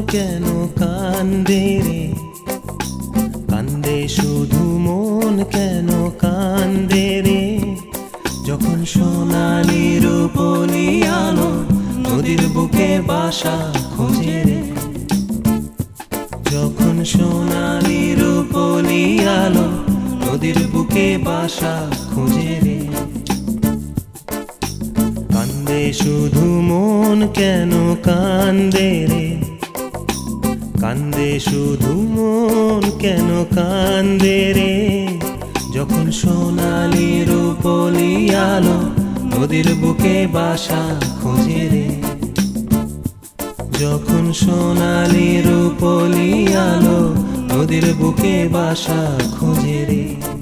কেন কান্দে রে, কান্দে শুধু মন কেন কান্দে রে, যখন সোনালি রূপলি আলো নদীর বুকে বাসা খোঁজে রে, যখন সোনালি রূপলি আলো নদীর বুকে বাসা খোঁজে রে। কান্দে শুধু মন কেন কান্দে রে, কান্দে শুধু মন কেন কান্দে রে, যখন সোনালি রূপলি আলো নদীর বুকে বাসা খোঁজে রে, যখন সোনালি রূপলি আলো নদীর বুকে বাসা খোঁজে রে।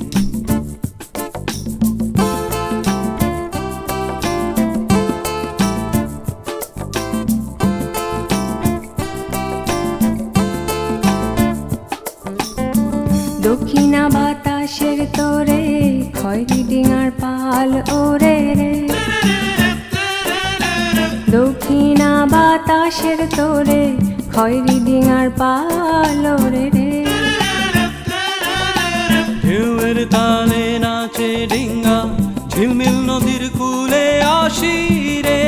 দক্ষিণা বাতাসের তোরে খয়রি ডিঙার পাল ওরে রে, দক্ষিণা বাতাসের তোরে খয়রি ডিঙার পাল ওরে রে, ঢেউয়ের তালে নাচে ডিঙ্গা ঝিলমিল নদীর কূলে আসি রে,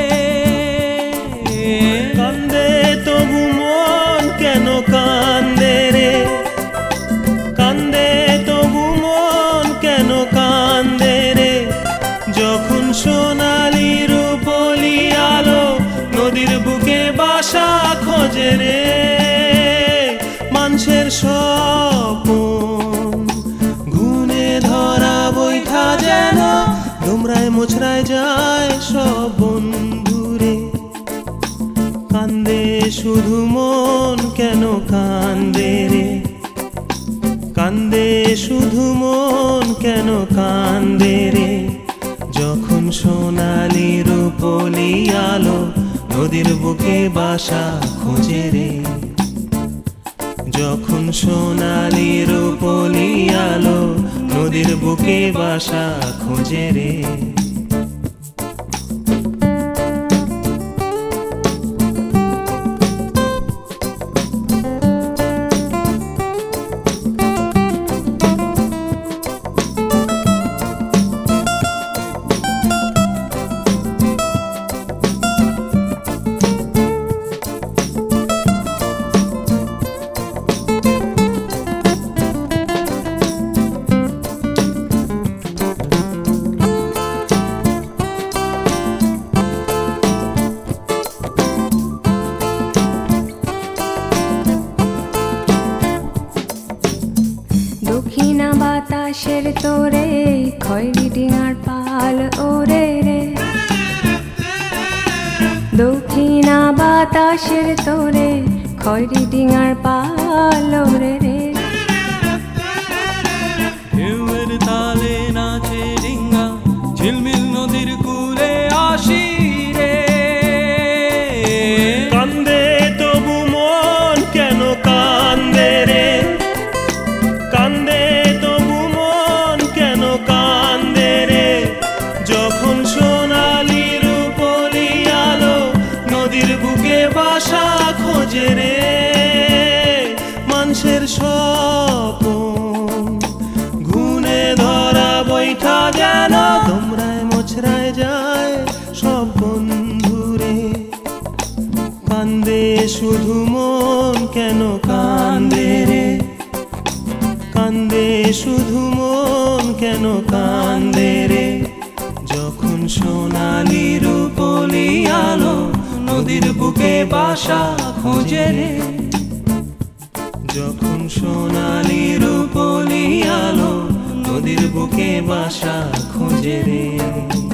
কান্দে তবু মন কেন কান্দে রে, কান্দে তবু মন কেন কান্দে রে, যখন সোনালি রূপলি আলো নদীর বুকে বাসা খোঁজে রে। মানুষের স্বপন গুনে ধরা বৈঠা যেন তোমরায় মোছরায় যায় সব বন্ধুরে, কান্দে শুধু মন কেন কান্দে রে, কান্দে শুধু মন কেন কান্দে রে, যখন সোনালি রূপলি আলো নদীর বুকে বাসা খোঁজে রে, যখন সোনালি রূপলি আলো নদীর বুকে বাসা খোঁজে রে। দক্ষিণা বাতাসের তোরে খয়রি ডিঙার পাল ওরে রে, দক্ষিণা বাতাসের তোরে খয়রি ডিঙার পাল ওরে রে, ঢেউয়ের তালে নাচে ডিঙ্গা ঝিলমিল নদীর কূলে আসি রে, কান্দে তবু মন কেন কান্দে রে, কান্দে তবু মন কেন কান্দে রে, যখন সোনালি রূপলি আলো নদীর বুকে বাসা খোঁজে রে। মানুষের স্বপন গুনে ধরা বৈঠা যেন তোমরায় মোছরায় যায় সব বন্ধুরে, কান্দে শুধু মন কেন কান্দে রে, কান্দে শুধু মন কেন কান্দে রে, যখন সোনালি রূপলি আলো নদীর বুকে বাসা খোঁজে রে, যখন সোনালি রূপলি আলো নদীর বুকে বাসা খোঁজে রে।